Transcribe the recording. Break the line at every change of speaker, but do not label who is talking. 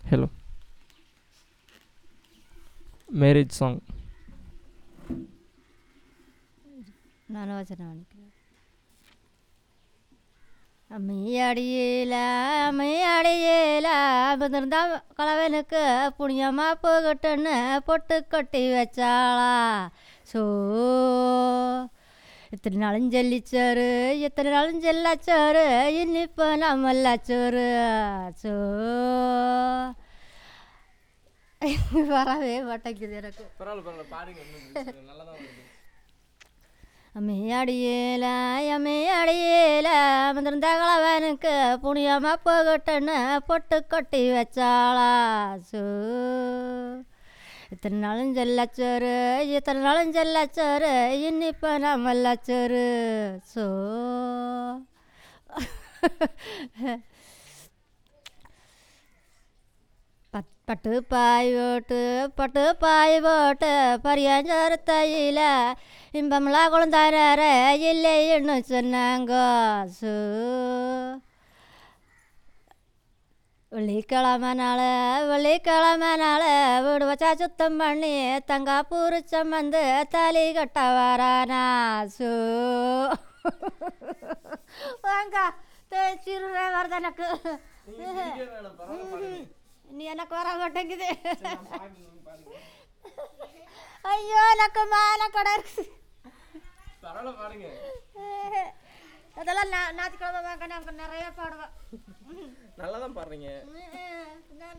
Hello. Marriage song.
ನಾನು ವಚನ அம்மையடியேல பிறந்தா கலவனுக்கு புண்ணியமா போகட்டுன்னு பொட்டு கொட்டி வச்சாளா சோ இத்தனை நாளும் ஜல்லிச்சோறு இத்தனை நாளும் ஜெல்லாச்சோறு இனிப்பு நம்மல்லாச்சோறு சோ வரவே மாட்டேங்குது எனக்கு அம்மையடியேல வந்திருந்த கலவனுக்கு புண்ணியமா போகட்டுன்னு பொட்டு கொட்டி வச்சாளா சோ இத்தனை நாளும் ஜெல்லாச்சோறு இத்தனை நாளும் ஜெல்லாச்சோறு இனிப்பு நம்மல்லாச்சோறு சோ பட்டு பாய் போட்டு பரியாஞ்சோறு தையில இன்பம்லாம் குழந்தார இல்லைன்னு சொன்னாங்க சு வெள்ளிக்கிழமை நாள் வீடு வச்சா சுத்தம் பண்ணி தங்கா பூரிச்சம் வந்து தாலி கட்ட வரானா சு வாங்க சிறுவே வருது எனக்கு நீ எனக்கு வர மாட்டேங்குது ஐயோ எனக்கு மான கடை இருக்குது அதெல்லாம் ஞாயிற்றுக்கிழமை வாங்க நாங்கள் நிறைய பாடுவேன்
நல்லா தான் பாடுறீங்க.